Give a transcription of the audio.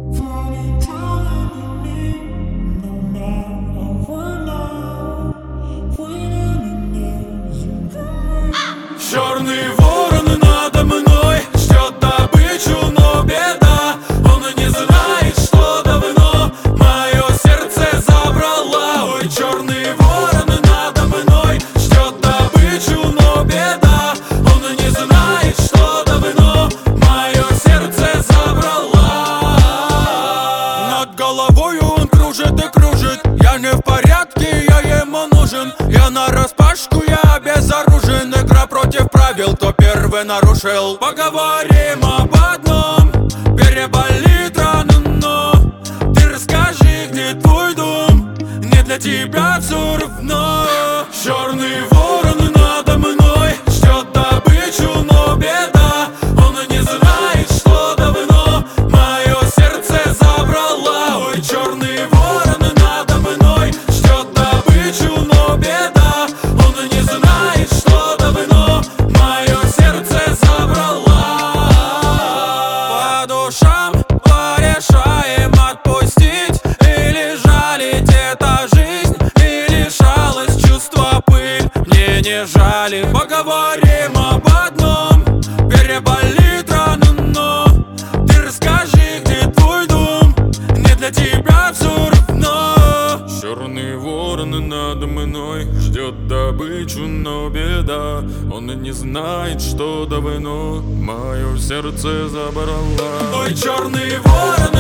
Черный ворон надо мной ждет добычу, но беда. Он не знает, что давно мое сердце забрала. Ой, черный ворон надо мной ждет добычу, но беда. Он не знает, что давно мое сердце забрала. Над головой он кружит и кружит. Я не в порядке, я ему нужен. Я нараспашку, я безоружен. Игра против правил, кто первый нарушил. Поговорим об одном, переболит рано, но ты расскажи, где твой дом. Не для тебя все равно. Черный ворон надо мной ждет добычу, но беда. Он не знает, что давно мое сердце забрала. Ой, черный ворон надо мной ждет добычу, но беда. Он не знает, что давно мое сердце забрала. По душам порешаем отпустить или жалить. Это жизнь или шалость, чувства пыль мне не жали. Поговорим об одном, переболит рано, но ты расскажи, где твой дом. Не для тебя все равно. Черный ворон надо мной ждет добычу, но беда. Он не знает, что давно мое сердце забрала. Ой, черный ворон